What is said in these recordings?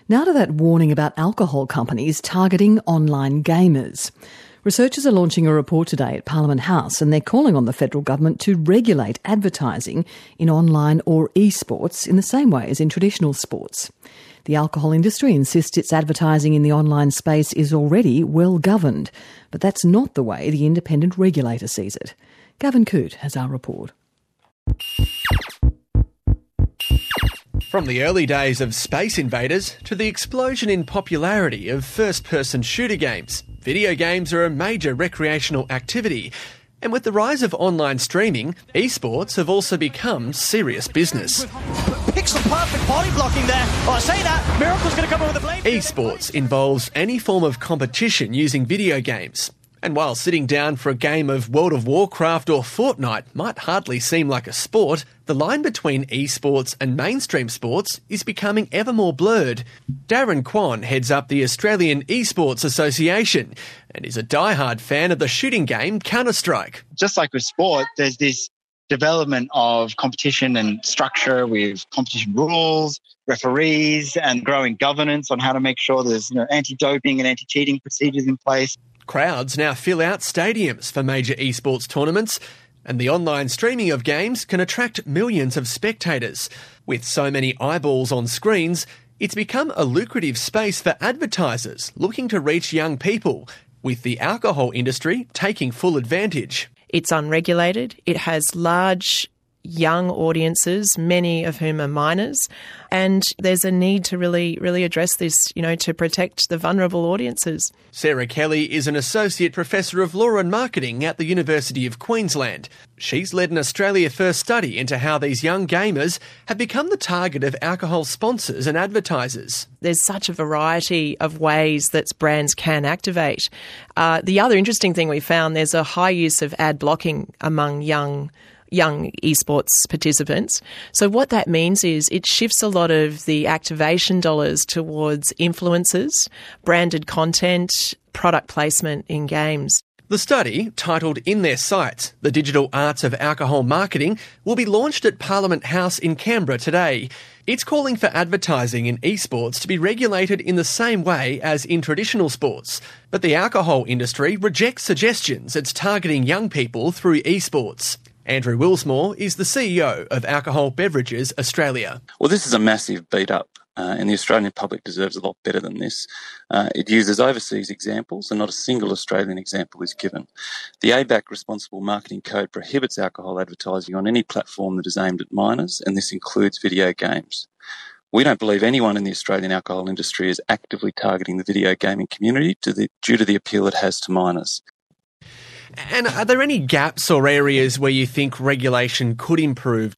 Now to that warning about alcohol companies targeting online gamers. Researchers are launching a report today at Parliament House, and they're calling on the federal government to regulate advertising in online or esports in the same way as in traditional sports. The alcohol industry insists its advertising in the online space is already well governed, but that's not the way the independent regulator sees it. Gavin Coote has our report. From the early days of Space Invaders to the explosion in popularity of first-person shooter games, video games are a major recreational activity. And with the rise of online streaming, esports have also become serious business. Pixel perfect body blocking there. Oh, I say that, Miracle's going to come in with a blade. Esports involves any form of competition using video games. And while sitting down for a game of World of Warcraft or Fortnite might hardly seem like a sport, the line between esports and mainstream sports is becoming ever more blurred. Darren Kwan heads up the Australian Esports Association and is a diehard fan of the shooting game Counter-Strike. Just like with sport, there's this development of competition and structure with competition rules, referees, and growing governance on how to make sure there's anti-doping and anti-cheating procedures in place. Crowds now fill out stadiums for major esports tournaments, and the online streaming of games can attract millions of spectators. With so many eyeballs on screens, it's become a lucrative space for advertisers looking to reach young people, with the alcohol industry taking full advantage. It's unregulated. It has large young audiences, many of whom are minors, and there's a need to really address this, to protect the vulnerable audiences. Sarah Kelly is an Associate Professor of Law and Marketing at the University of Queensland. She's led an Australia First study into how these young gamers have become the target of alcohol sponsors and advertisers. There's such a variety of ways that brands can activate. The other interesting thing we found, there's a high use of ad blocking among young esports participants. So what that means is it shifts a lot of the activation dollars towards influencers, branded content, product placement in games. The study, titled In Their Sights, The Digital Arts of Alcohol Marketing, will be launched at Parliament House in Canberra today. It's calling for advertising in esports to be regulated in the same way as in traditional sports. But the alcohol industry rejects suggestions it's targeting young people through esports. Andrew Willsmore is the CEO of Alcohol Beverages Australia. Well, this is a massive beat-up, and the Australian public deserves a lot better than this. It uses overseas examples, and not a single Australian example is given. The ABAC Responsible Marketing Code prohibits alcohol advertising on any platform that is aimed at minors, and this includes video games. We don't believe anyone in the Australian alcohol industry is actively targeting the video gaming community due to the appeal it has to minors. And are there any gaps or areas where you think regulation could improve?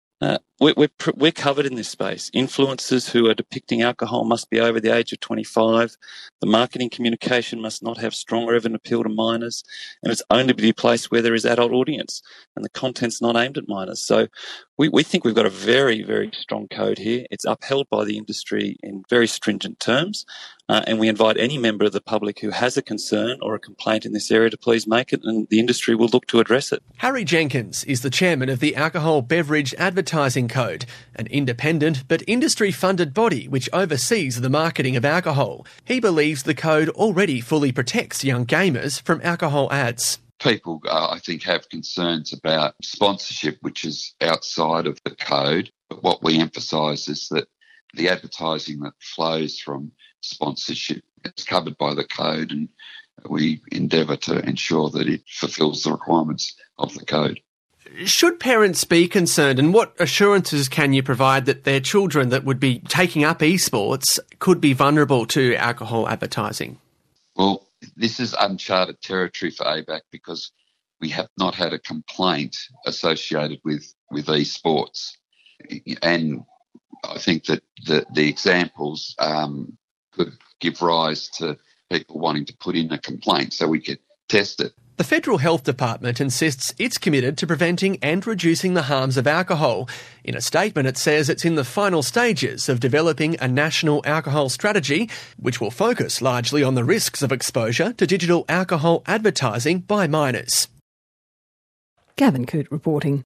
We're covered in this space. Influencers who are depicting alcohol must be over the age of 25. The marketing communication must not have strong or evident appeal to minors, and it's only to be placed where there is adult audience, and the content's not aimed at minors. So we think we've got a very, very strong code here. It's upheld by the industry in very stringent terms, and we invite any member of the public who has a concern or a complaint in this area to please make it, and the industry will look to address it. Harry Jenkins is the chairman of the Alcohol Beverage Advertising Code, an independent but industry-funded body which oversees the marketing of alcohol. He believes the code already fully protects young gamers from alcohol ads. People, I think, have concerns about sponsorship, which is outside of the code. But what we emphasise is that the advertising that flows from sponsorship is covered by the code, and we endeavour to ensure that it fulfils the requirements of the code. Should parents be concerned, and what assurances can you provide that their children that would be taking up esports could be vulnerable to alcohol advertising? Well, this is uncharted territory for ABAC because we have not had a complaint associated with esports. And I think that the examples could give rise to people wanting to put in a complaint so we could test it. The Federal Health Department insists it's committed to preventing and reducing the harms of alcohol. In a statement, it says it's in the final stages of developing a national alcohol strategy, which will focus largely on the risks of exposure to digital alcohol advertising by minors. Gavin Coote reporting.